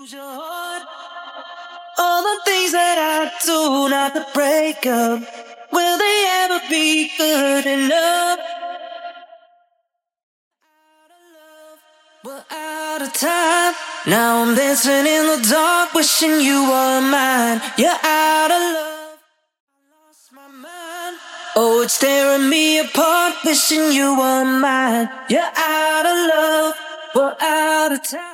your heart. All the things that I do not to break up, will they ever be good enough? We're out of time. Now I'm dancing in the dark, wishing you were mine. You're out of love. I lost my mind. Oh, it's tearing me apart, wishing you were mine. You're out of love. We're out of time.